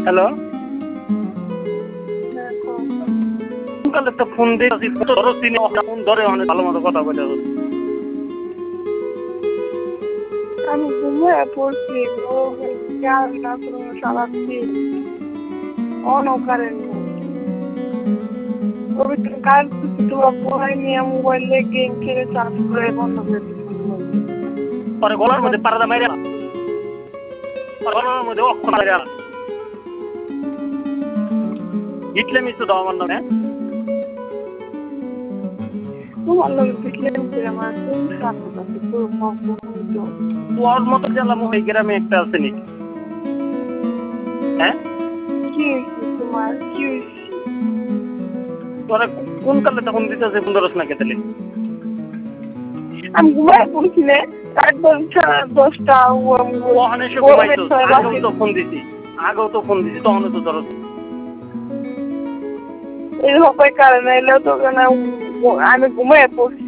Hello, দেখো কালে তো ফোন দিয়েছি, ধরো তিনি ফোন ধরে অনেক ভালো মতো কথা বলে। আমি ঘুমিয়ে পড়ছি ও খেয়াল না করুন সারাদিন অনকারেন্ট কারেন্ট তোমার পড়াই নিয়ে মোবাইলে গেম খেলে চার্জ করে বন্ধ করে দিচ্ছি মোবাইলটা। পরে গলার মধ্যে পারদা মাইরে গলার মধ্যে অক্ষর মাইরে হিটলে মিশতে দাও আমার নামে। তোমার লোক পিটলে আমার কোন সাথে আছে তোর তোর মতো গেলাম ওই গ্রামে একটা আছে নাকি? হ্যাঁ, কি হয়েছে তোমার কি হয়েছে? তোরা কোন কালে তখন দিতেছে 15 না কেতেলে? আমি ঘুমায় পড়ছি রে রাত 10টা ওখানে এসে ঘুমাইছো, আগেও তো ফোন দিছি, তখনও তো ধরো এই হপায় কারণে এলেও তো আমি ঘুমায় পড়ছি।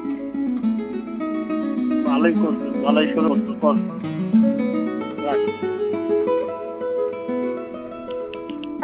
ভালোই করছো, ভালোই শুরু করছো।